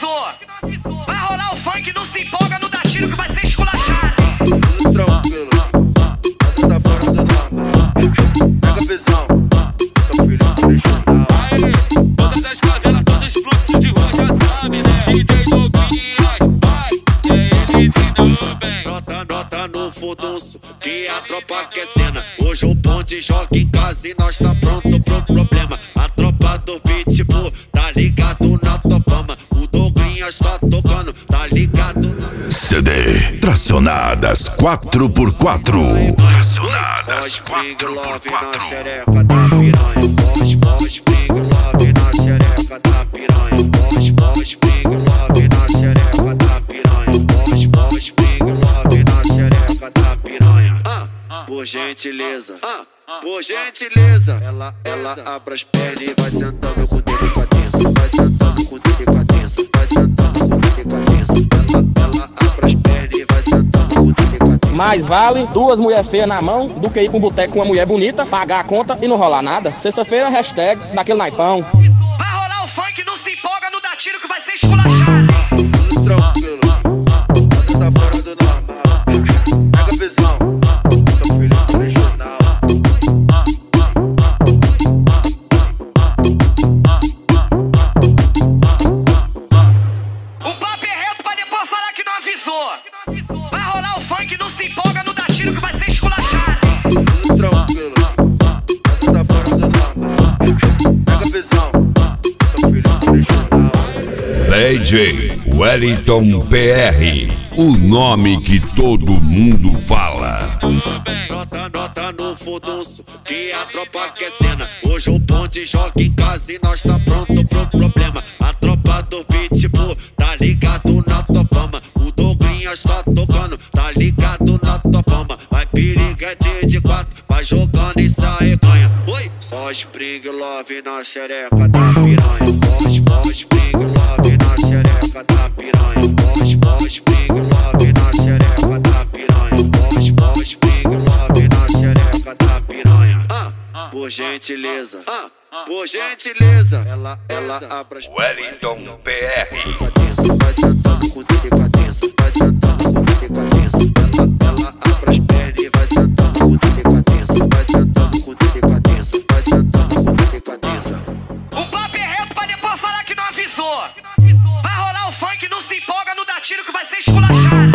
avisou. Vai rolar o funk, não se empolga, não dá tiro que vai ser esculachado. Tranquilo, tá fora do normal. Pega a visão, seu filho original. Aê, todas as favelas, todos os fluxos de rua já sabe, né? DJ Douglas, vai, é ele de novo, bem. Nota no furdunço, que a tropa quer cena. Hoje o bonde joga em casa e nós tá pronto pro problema. A tropa do Pitbull tá ligado na tua fama. O Douglas tá tocando, tá ligado na... CD Tracionadas 4x4. Tracionadas 4x4. 4x4. Xereca da piranha. Boss, bring love na xereca da piranha. Boss, bring love na xereca da piranha. Boss, bring love na xereca da piranha. Por gentileza, por gentileza. Ela abre as pernas e vai sentando com delicadeza. Vai sentando com delicadeza. Vai sentando com delicadeza. Ela abre as pernas e vai sentando com delicadeza. Mais vale duas mulheres feias na mão do que ir pra um boteco com uma mulher bonita, pagar a conta e não rolar nada. Sexta-feira, hashtag daquele naipão. Vai rolar o funk, não se empolga, não dá tiro que vai ser esculachado. Tranquilo, tá fora do normal. Pega a visão, seu filho original. O papo é reto pra depois falar que não avisou. Vai rolar o funk, não se empolga, não dá tiro que vai ser esculachado. Tranquilo, tá fora do normal. Pega a visão, seu filho original. DJ Wellington PR, o nome que todo mundo fala. Nota no furdunço, que a tropa quer cena. Hoje o bonde joga em casa e nós tá pronto pro problema. A tropa do Pitbull tá ligado na tua fama. O Douglas tá tocando, tá ligado na tua fama. Vai piriguete de 4, vai jogando e sai ganha. Oi! Só spring love na xereca da piranha. Boss, spring love na xereca da piranha. Boss, spring love na xereca da piranha. Boss, spring love na xereca da piranha. Por gentileza, por gentileza. Ela abre as Wellington PR. vai sentando com delicadeza. Vai sentando com delicadeza. Ela abre as pernas e vai sentando com delicadeza. Vai sentando com delicadeza. Vai sentando com delicadeza. O papo é reto pra depois falar que não avisou. Vai rolar o funk, não se empolga, não dá tiro que vai ser esculachado.